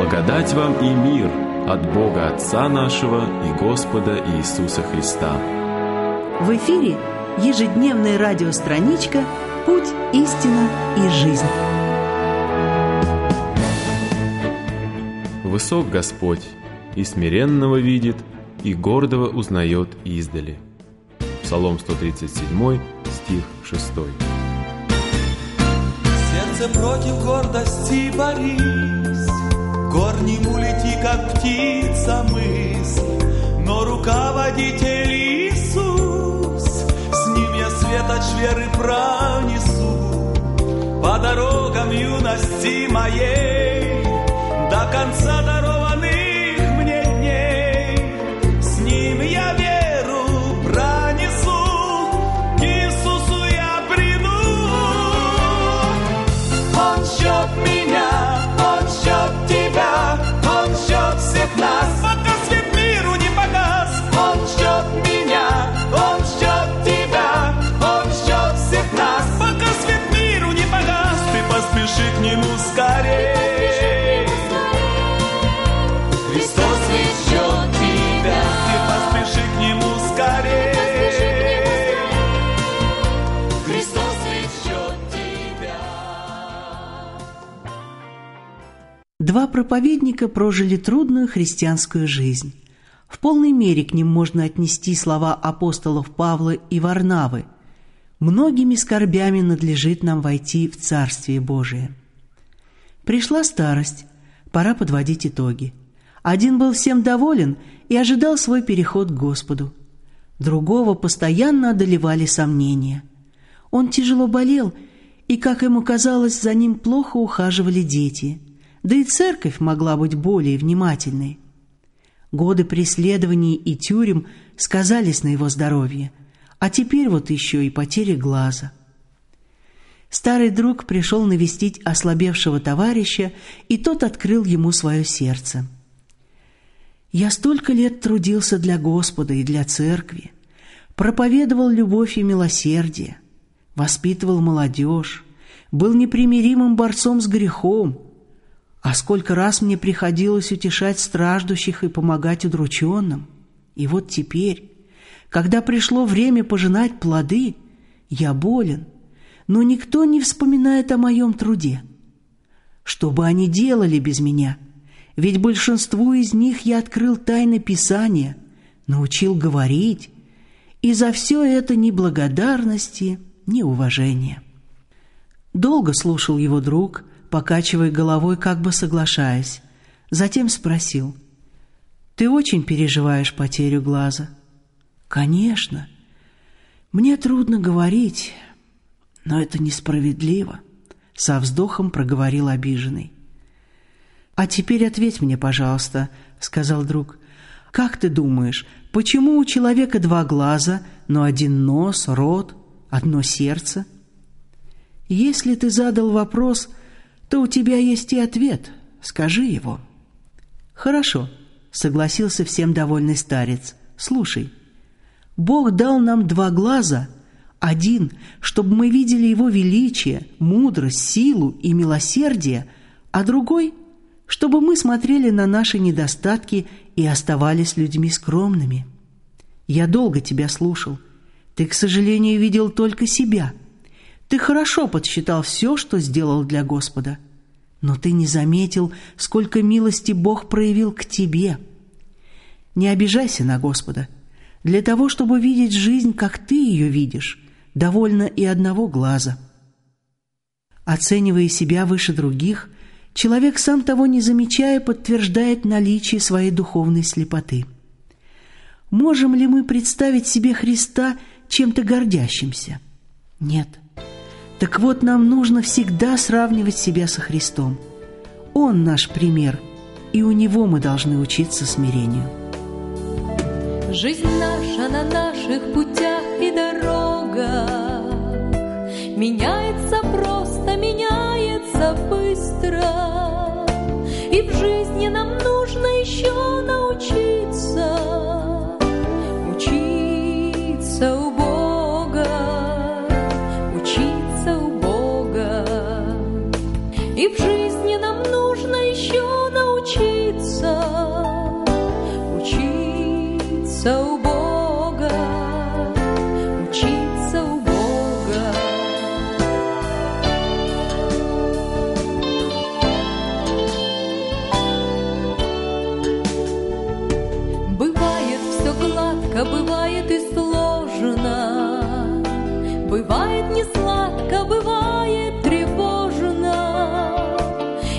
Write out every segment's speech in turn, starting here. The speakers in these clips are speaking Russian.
Благодать вам и мир от Бога Отца нашего и Господа Иисуса Христа. В эфире ежедневная радиостраничка «Путь, истина и жизнь». Высок Господь, и смиренного видит, и гордого узнает издали. Псалом 137, стих 6. Сердце против гордости борись, горнему лети, как птица мысль, но руководитель Иисус, с ним я светоч веры пронесу по дорогам юности моей до конца дарованных мне дней. С ним я веру пронесу, к Иисусу я приду. Он ждет меня, Он ждет тебя, Он ждет всех нас, пока свет миру не погас. Он ждет меня, Он ждет тебя, Он ждет всех нас, пока свет миру не погас. Ты поспеши к Нему скорее. Христос ведь ждет тебя, ты поспеши к Нему скорее. Христос ведь ждет тебя. Два проповедника прожили трудную христианскую жизнь. В полной мере к ним можно отнести слова апостолов Павла и Варнавы: «Многими скорбями надлежит нам войти в Царствие Божие». Пришла старость, пора подводить итоги. Один был всем доволен и ожидал свой переход к Господу. Другого постоянно одолевали сомнения. Он тяжело болел, и, как ему казалось, за ним плохо ухаживали дети, да и церковь могла быть более внимательной. Годы преследований и тюрем сказались на его здоровье, а теперь вот еще и потеря глаза. Старый друг пришел навестить ослабевшего товарища, и тот открыл ему свое сердце. «Я столько лет трудился для Господа и для церкви, проповедовал любовь и милосердие, воспитывал молодежь, был непримиримым борцом с грехом. А сколько раз мне приходилось утешать страждущих и помогать удрученным. И вот теперь, когда пришло время пожинать плоды, я болен, но никто не вспоминает о моем труде. Что бы они делали без меня? Ведь большинству из них я открыл тайны Писания, научил говорить, и за все это ни благодарности, ни уважения». Долго слушал его друг, покачивая головой, как бы соглашаясь. Затем спросил: «Ты очень переживаешь потерю глаза?» «Конечно. Мне трудно говорить, но это несправедливо», — со вздохом проговорил обиженный. «А теперь ответь мне, пожалуйста», — сказал друг. «Как ты думаешь, почему у человека два глаза, но один нос, рот, одно сердце?» «Если ты задал вопрос, то у тебя есть и ответ. Скажи его». «Хорошо», — согласился всем довольный старец. «Слушай, Бог дал нам два глаза, один, чтобы мы видели Его величие, мудрость, силу и милосердие, а другой — чтобы мы смотрели на наши недостатки и оставались людьми скромными. Я долго тебя слушал. Ты, к сожалению, видел только себя. Ты хорошо подсчитал все, что сделал для Господа. Но ты не заметил, сколько милости Бог проявил к тебе. Не обижайся на Господа. Для того, чтобы видеть жизнь, как ты ее видишь, довольно и одного глаза». Оценивая себя выше других, человек, сам того не замечая, подтверждает наличие своей духовной слепоты. Можем ли мы представить себе Христа чем-то гордящимся? Нет. Так вот, нам нужно всегда сравнивать себя со Христом. Он наш пример, и у Него мы должны учиться смирению. Жизнь наша на наших путях и дорогах меняется просто, меняется быстро. И в жизни нам нужно еще научиться у Бога, учиться у Бога. И в жизни нам нужно еще научиться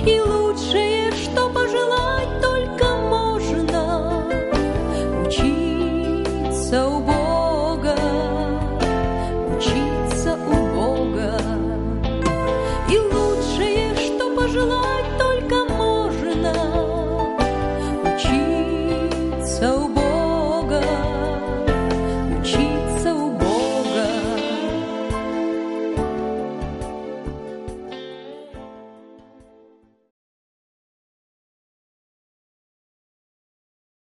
и лук.